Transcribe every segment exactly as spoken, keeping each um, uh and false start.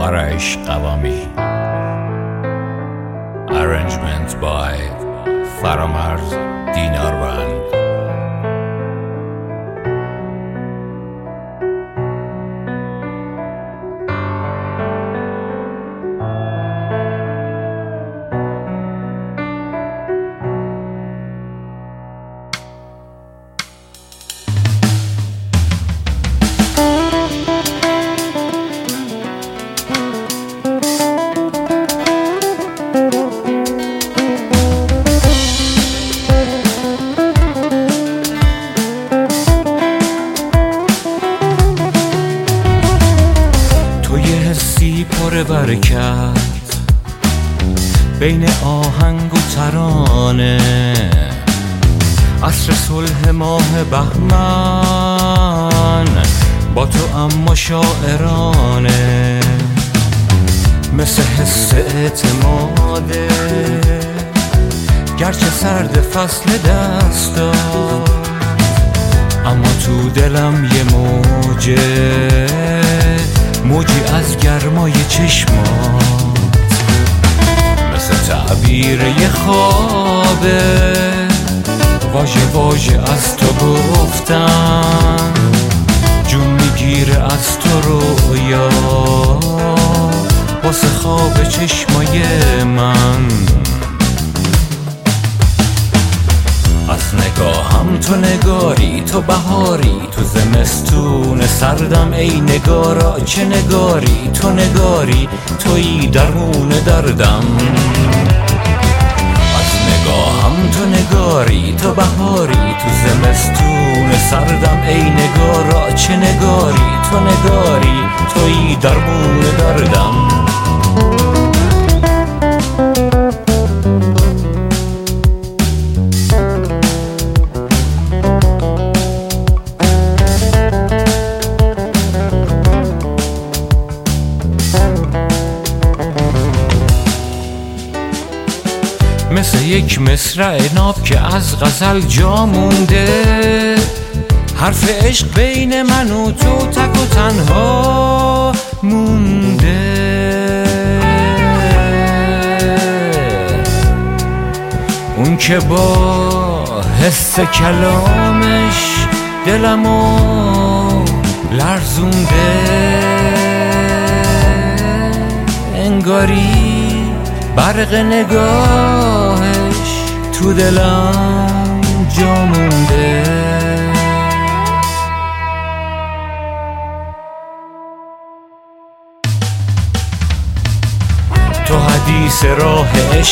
Arash Qawami. Arrangement by Faramarz Dinarvand. پر برکت بین آهنگ و ترانه، عصر صلح ماه بهمن با تو اما شاعرانه، مثل حس اعتماده گرچه سرد فصل دست داد، اما تو دلم یه موجه موجی از گرمای چشمات، مثل تعبیر یه خوابه واژه واژه از تو گفتم، جون میگیره از تو رویا واسه خواب چشمای من. از نگاهم تو نگاری، تو بهاری، تو زمستون سردم ای نگارا چه نگاری، تو نگاری تویی درمون دردم. از نگاهم تو نگاری، تو بهاری، تو زمستون سردم ای نگارا چه نگاری، تو نگاری تویی درمون دردم. مثل یک مصرع ناب که از غزل جا مونده، حرف عشق بین من و تو تک و تنها مونده. اون که با حس کلامش دلمو لرزونده، انگاری برق نگاهش تو دلم جا مونده. تو حدیث راه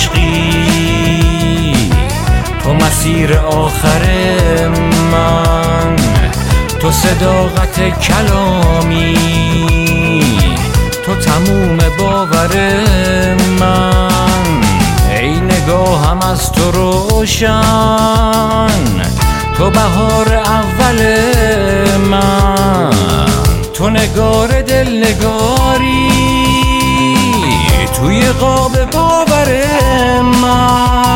عشقی، تو مسیر آخر من، تو صداقت کلامی، تو تموم باور من، ای نگاهم از تو روشن، تو بهار اول من، تو نگار دل نگاری توی قاب باور من.